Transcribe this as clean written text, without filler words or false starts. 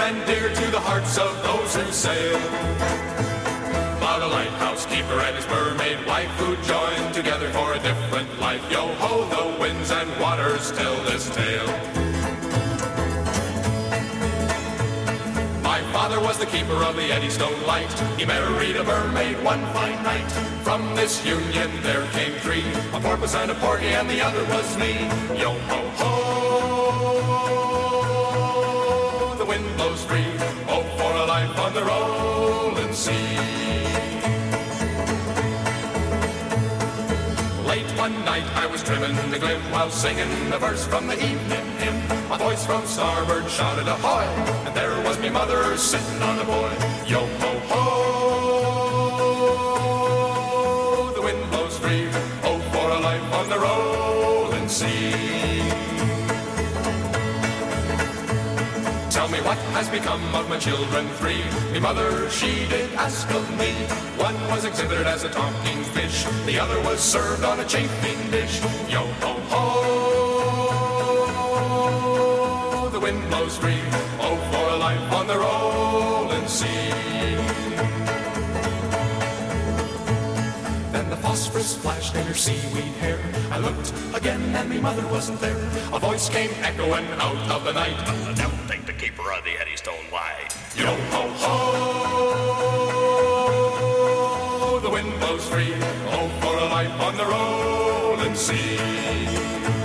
and dear to the hearts of those who sail. By the lighthouse keeper and his mermaid wife who joined together for a different life. Yo-ho, the winds and waters tell this tale. My father was the keeper of the Eddystone Light. He married a mermaid one fine night. From this union there came three, a porpoise and a porgy, and the other was me. Yo-ho-ho, the wind blows free. Oh, for a life on the rolling sea. Late one night I was trimming the glim while singing a verse from the evening hymn. A voice from starboard shouted ahoy, and there was me mother sitting on a buoy. Yo-ho-ho, the wind blows free. Oh, for a life on the rolling sea. Tell me what has become of my children three. Me mother, she did ask of me. One was exhibited as a talking fish, the other was served on a chafing dish. Yo-ho-ho, the wind blows free. Oh, for a life on the rolling sea. Then the phosphorus flashed in her seaweed hair. I looked again and me mother wasn't there. A voice came echoing out of the night. The devil take the keeper of the Eddystone Light. Yo-ho-ho, the wind blows free. Oh, for a life on the rolling sea.